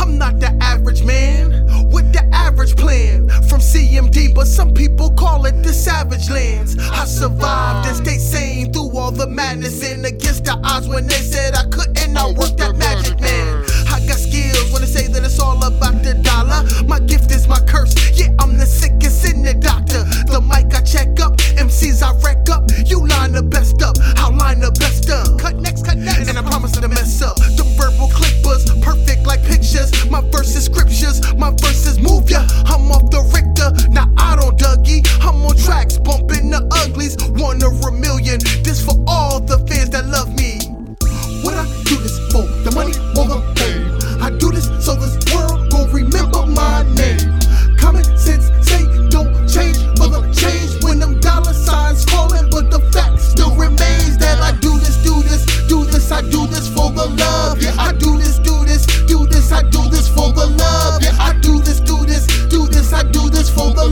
I'm not the average man with the average plan from CMD, but some people call it the savage lands. I survived and stayed sane through all the madness and against the odds when they said I couldn't. I worked that magic, man. I got skills when they say that it's all about the dollar. My gift is my curse. Yeah, I'm the sickest in the doctor. The mic I check up, MCs I wreck up. You line the best up, I'll line the best up. Cut next, and I promise to mess up. The verbal clippers, perfect like pictures. My verses scriptures, my verses move ya. I'm off the Richter, now I don't Dougie. I'm on tracks, bumping the uglies. 1 over a million, this for all the fans that love me. What I do this for, the money or the fame. I do this so this world gon' remember my name. Common sense say don't change, but the change when them dollar signs calling. But the fact still remains that I do this, I do this for the love. Yeah, I do this, I do this for the love. Yeah, I do this, I do this for the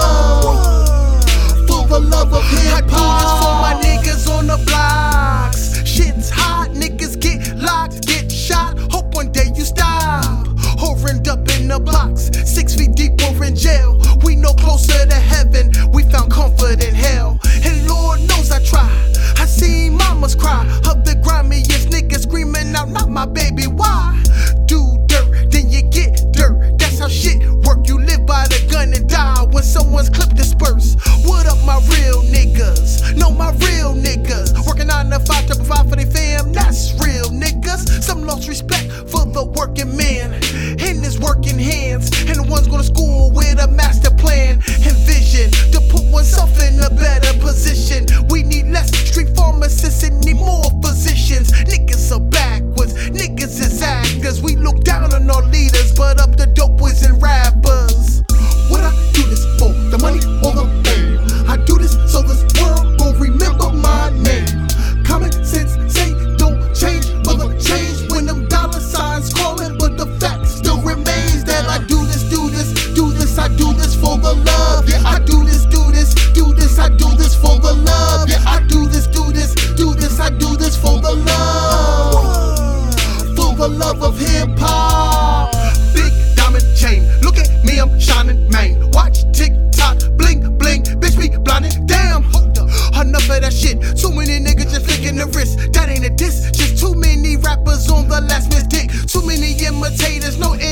love. For the love of hip hop. I do this for my niggas on the blocks. Shit's hot, niggas get locked, get shot. Hope one day you stop. Horned up in the box, 6 feet deep or in jail. We no closer to heaven, we found comfort in hell. And Lord knows I try. I seen mamas cry of the grimiest niggas screaming out, not my baby, why? Do dirt, then you get dirt. That's how shit work. You live by the gun and die when someone's clip disperse. What up, my real niggas? No, my real niggas. Working 9 to 5 to provide for their fam. That's real niggas. Some lost respect for the working man in his working hands, and the ones going to school with a master plan and vision to put oneself in a better position. We need less street pharmacists and need more physicians. Niggas are backwards, niggas is actors. We look down on our leaders, but up the dope boys and rappers. What I do this for, the money or the fame. I do this so this world gon' remember my name. Common sense say don't change, but the change when them dollar signs calling. But the fact still remains that I do this, I do this for the love. Yeah, I do this, I do this for the love. Yeah, I do this, I do this for the love. For the love of hip hop. Big diamond chain, look at me, I'm shining, man. Watch TikTok, bling bling, bitch be blinded. Damn, enough of that shit. Too many niggas just flicking the wrist. That ain't a diss, just too many rappers on the last man's dick. Too many imitators, no